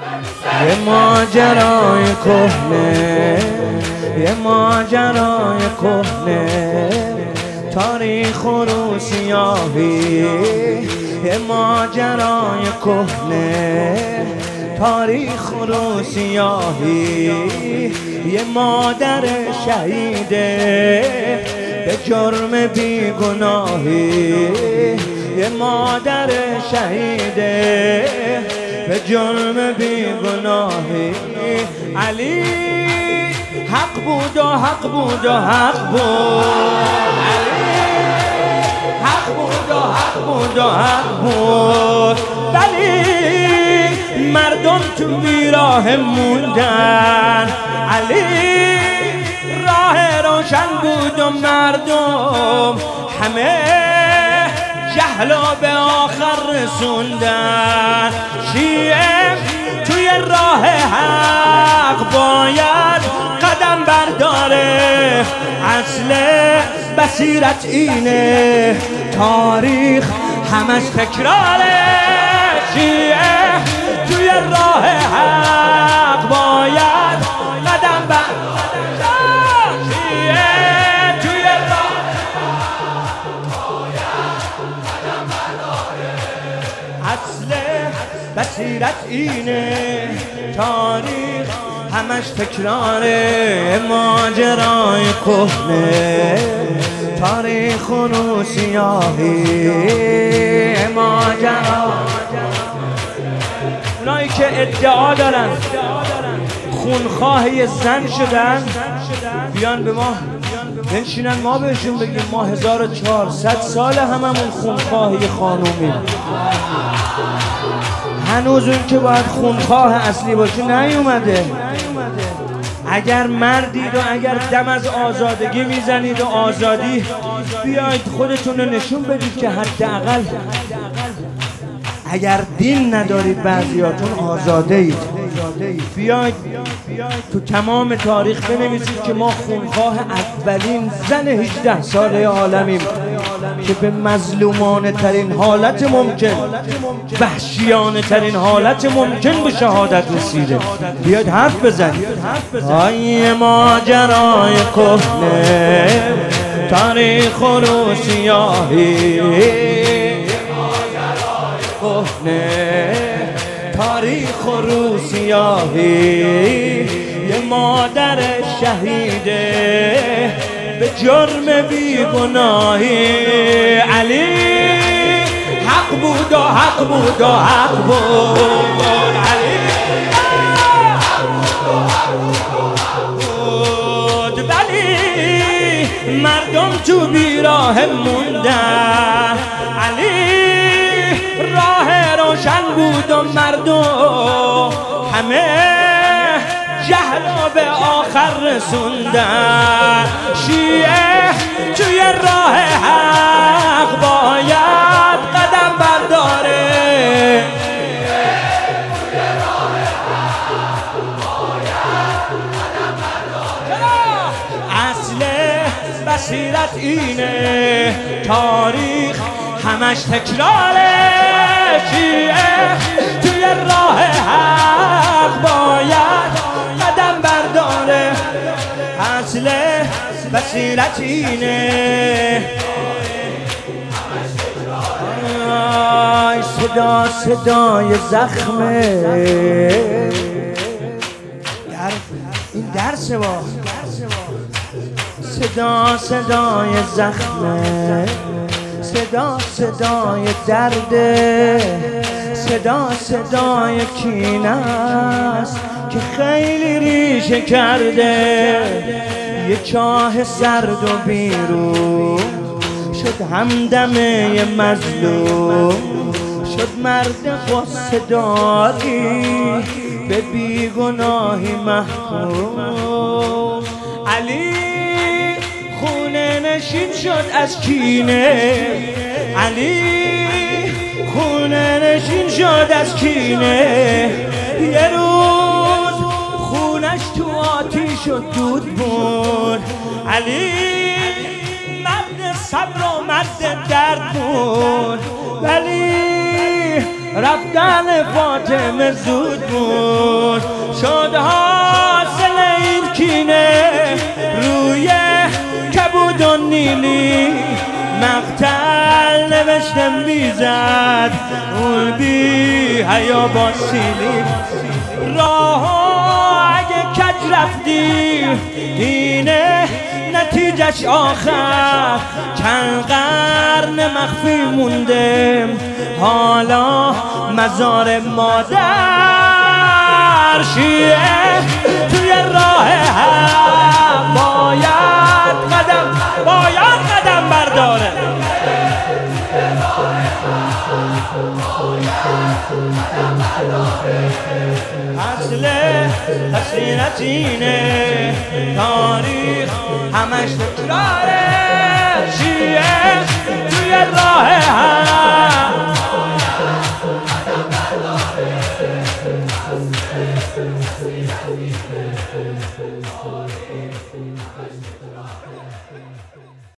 یه ماجرای کهنه، یه ماجرای کهنه، تاریخ و روسیاهی. یه ماجرای کهنه، تاریخ و روسیاهی. یه مادر شهیده به جرم بیگناهی. یه مادر شهیده به جرم بیگناهی. علی حق بود و حق بود و حق بود. علی حق بود و حق بود و حق بود. ولی مردم تو بیراه موندن. علی راه روشن بود و مردم همه جهلا به آخر رسوندن. شیعه توی راه حق باید قدم برداره. اصل بصیرت اینه، تاریخ همش تکراره. شیعه توی راه حق باید قدم برداره. شیعه توی راه اصل بصیرت اینه، تاریخ همش تکراره. ماجرای کهنه، تاریخ و روسیاهی. ماجرا اونایی که ادعا دارن خونخواه یه زن شدن بیان به ما بنشینن، ما بهشون بگیم ما 1400 سال هممون خونخواه یه خانومی. هنوز اون که باید خونخواه اصلی باشه نیومده. اگر مردید و اگر دم از آزادگی میزنید و آزادی، بیاید خودتون رو نشون بدید که حداقل اگر دین ندارید بعضیاتون آزاده اید. بیاید تو تمام تاریخ بنویسید که ما خونخواه اولین زن 18 ساله عالمیم که به مظلومانه ترین حالت ممکن، وحشیانه ترین حالت ممکن به شهادت رسیده. بیاید حرف بزنید. آیه ماجرای کهنه، تاریخ و روسیاهی. کهنه، تاریخ و روسیاهی. یه مادر شهیده به جرم بیگناهی. علی حق بود و حق بود و حق بود. علی حق بود ولی مردم تو بیراه موندن. علی راه روشن بود و مردم همه جهلا به آخر رسوندن. شیعه توی راه حق باید قدم برداره. اصل بصیرت اینه، تاریخ همش تکراره. شیعه توی راه حق باید قدم برداره. اصل بصیرت اینه. صدا صدای زخمه، این درسه با صدا صدای زخمه، صدا صدای درده، صدا صدای کینه است که خیلی ریشه کرده. یه چاه سرد و بیرون شد همدمه مظلوم، شد مرد غصه داری به بیگناهی محکوم. علی خونه نشین شد از کینه، علی خونه نشین شد از کینه. یه روز خونش تو آتیش و دود بود. علی مرد صبر و مرد درد بود، ولی رفتن فاطمه زود بود، شد حاصل این کینه روی کبود و نیلی. مقتل نوشتم بیزد اون بی حیا با سیلی. راه اگه کج رفتی اینه نتیجش آخر، چند قرن مخفی مونده حالا مزار مادر. شیعه توی راه هم باید قدم برداره. اصل حسینت اینه، تاریخ همش تکراره. شیعه توی راه هم